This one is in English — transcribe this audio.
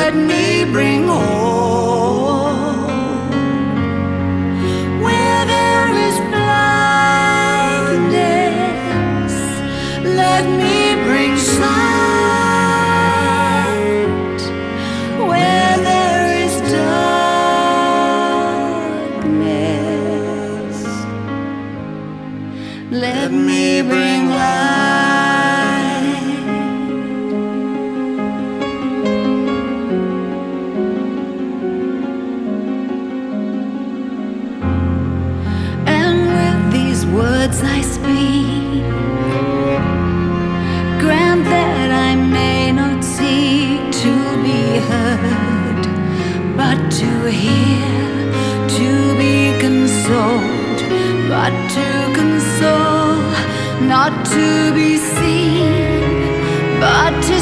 let me bring hope. Where there is blindness, let me bring sight. Where there is darkness, let me bring light. Words I speak, grant that I may not seek to be heard, but to hear, to be consoled, but to console, not to be seen, but to